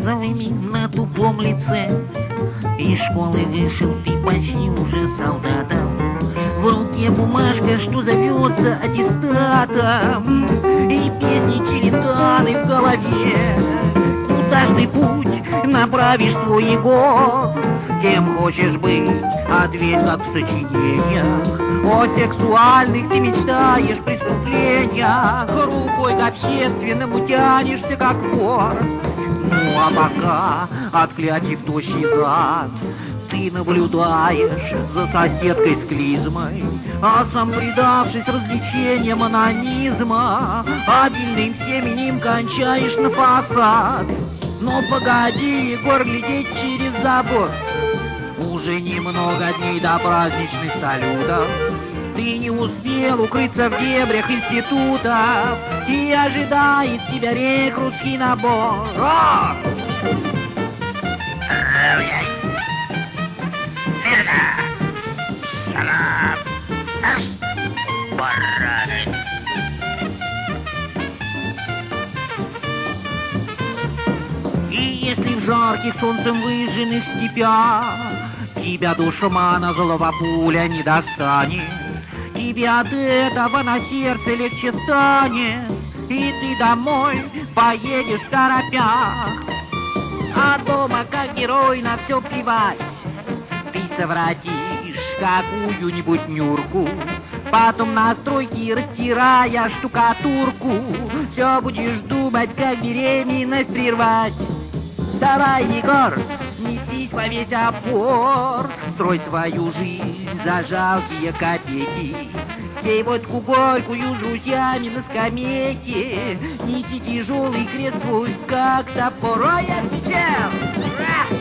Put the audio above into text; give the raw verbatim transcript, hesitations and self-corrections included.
розовыми на тупом лице. Из школы вышел ты почти уже солдатом. В руке бумажка, что зовется аттестатом, и песни череданы в голове. Куда ж ты путь направишь свой, Егор? Кем хочешь быть? Ответь, как в сочинениях. О сексуальных ты мечтаешь преступлениях. Рукой к общественному тянешься, как вор. Ну а пока, отклячив тощий зад, ты наблюдаешь за соседкой с клизмой, а сам, предавшись развлечениям анонизма, обильным семенем кончаешь на фасад. Но погоди, Егор, глядеть через забор. Уже немного дней до праздничных салютов. Ты не успел укрыться в дебрях института, и ожидает тебя рекрутский набор. О! И если в жарких солнцем выжженных степях тебя душмана злого пуля не достанет, тебе от этого на сердце легче станет, и ты домой поедешь в торопях. А дома, как герой, на все плевать. Ты совратишь какую-нибудь нюрку, потом на стройке, растирая штукатурку, все будешь думать, как беременность прервать. Давай, Егор, несись во весь опор, строй свою жизнь за жалкие копейки. Пей водку горькую с друзьями на скамейке, неси тяжелый крест свой, как топор. Ой, отвечал!